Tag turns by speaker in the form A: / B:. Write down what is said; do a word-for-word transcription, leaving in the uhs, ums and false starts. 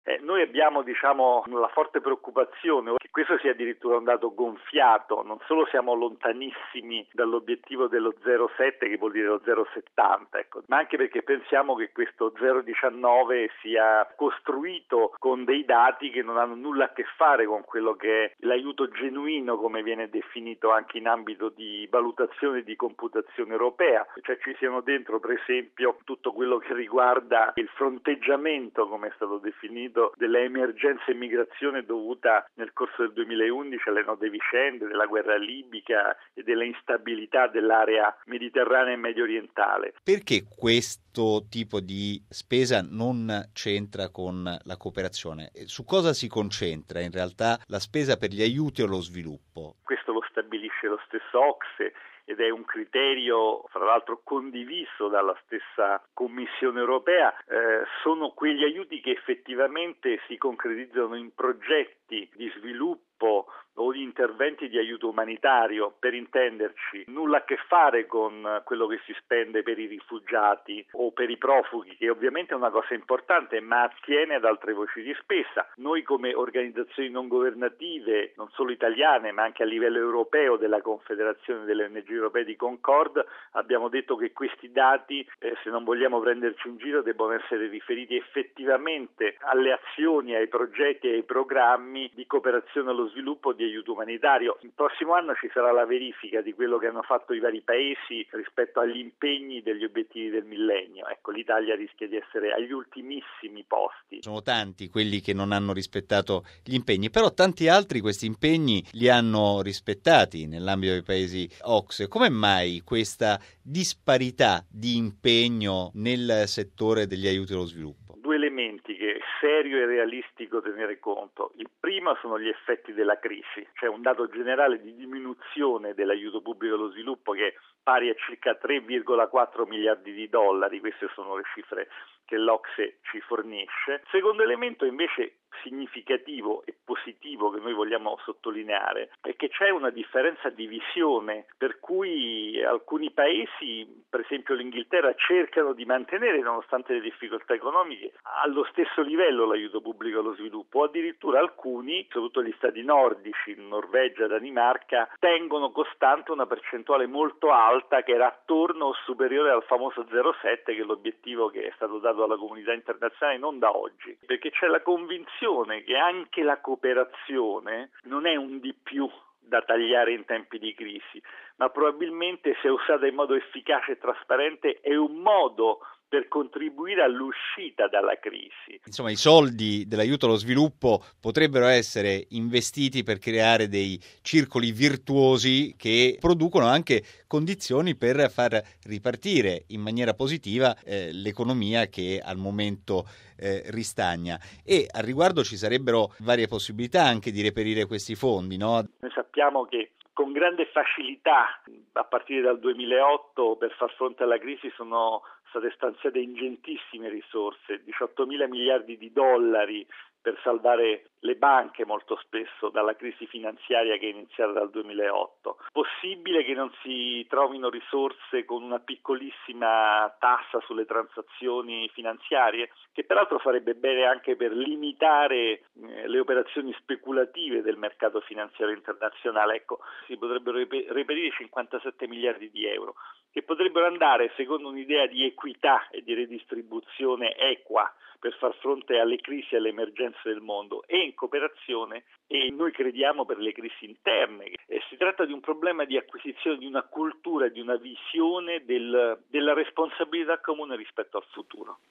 A: Eh, noi abbiamo diciamo la forte preoccupazione che questo sia addirittura un dato gonfiato, non solo siamo lontanissimi dall'obiettivo dello zero virgola sette, che vuol dire lo zero virgola settanta, ecco, ma anche perché pensiamo che questo zero virgola diciannove sia costruito con dei dati che non hanno nulla a che fare con quello che è l'aiuto genuino, come viene definito anche in ambito di valutazione e di computazione europea, cioè ci siano dentro per esempio tutto quello che riguarda il fronteggiamento, come è stato definito, delle emergenze immigrazione dovuta nel corso del duemilaundici alle note vicende della guerra libica e delle instabilità dell'area mediterranea e medio orientale.
B: Perché questo tipo di spesa non c'entra con la cooperazione? Su cosa si concentra in realtà la spesa per gli aiuti allo sviluppo?
A: Questo lo stabilisce lo stesso O C S E ed è un criterio, fra l'altro, condiviso dalla stessa Commissione europea. Eh, sono quegli aiuti che effettivamente si concretizzano in progetti di sviluppo o di interventi di aiuto umanitario, per intenderci, nulla a che fare con quello che si spende per i rifugiati o per i profughi, che ovviamente è una cosa importante, ma attiene ad altre voci di spesa. Noi come organizzazioni non governative, non solo italiane, ma anche a livello europeo della Confederazione delle O N G europee di Concord, abbiamo detto che questi dati, eh, se non vogliamo prenderci in giro, devono essere riferiti effettivamente alle azioni, ai progetti e ai programmi di cooperazione allo sviluppo, di aiuto umanitario. Il prossimo anno ci sarà la verifica di quello che hanno fatto i vari paesi rispetto agli impegni degli obiettivi del millennio. Ecco, l'Italia rischia di essere agli ultimissimi posti.
B: Sono tanti quelli che non hanno rispettato gli impegni, però tanti altri questi impegni li hanno rispettati nell'ambito dei paesi O C S E. Come mai questa disparità di impegno nel settore degli aiuti allo sviluppo?
A: Due elementi che è serio e realistico tenere conto. Il primo sono gli effetti della crisi, c'è un dato generale di diminuzione dell'aiuto pubblico allo sviluppo che è pari a circa tre virgola quattro miliardi di dollari, queste sono le cifre che l'O C S E ci fornisce. Secondo elemento invece significativo e positivo che noi vogliamo sottolineare è che c'è una differenza di visione, per cui alcuni paesi, per esempio l'Inghilterra, cercano di mantenere, nonostante le difficoltà economiche, allo stesso livello l'aiuto pubblico allo sviluppo, o addirittura alcuni, soprattutto gli stati nordici, Norvegia, Danimarca, tengono costante una percentuale molto alta che era attorno o superiore al famoso zero virgola sette, che è l'obiettivo che è stato dato dalla comunità internazionale non da oggi, perché c'è la convinzione che anche la cooperazione non è un di più da tagliare in tempi di crisi, ma probabilmente, se usata in modo efficace e trasparente, è un modo per contribuire all'uscita dalla crisi.
B: Insomma, i soldi dell'aiuto allo sviluppo potrebbero essere investiti per creare dei circoli virtuosi che producono anche condizioni per far ripartire in maniera positiva eh, l'economia che al momento eh, ristagna. E al riguardo ci sarebbero varie possibilità anche di reperire questi fondi, no?
A: Noi sappiamo che con grande facilità, a partire dal duemilaotto, per far fronte alla crisi sono state stanziate ingentissime risorse, diciottomila miliardi di dollari per salvare le banche molto spesso dalla crisi finanziaria che è iniziata dal duemilaotto. Possibile che non si trovino risorse con una piccolissima tassa sulle transazioni finanziarie, che peraltro farebbe bene anche per limitare eh, le operazioni speculative del mercato finanziario internazionale. Ecco, si potrebbero reperire cinquantasette miliardi di euro, che potrebbero andare secondo un'idea di equità e di redistribuzione equa per far fronte alle crisi e alle emergenze del mondo, e in cooperazione, e noi crediamo, per le crisi interne. E si tratta di un problema di acquisizione di una cultura, di una visione del, della responsabilità comune rispetto al futuro.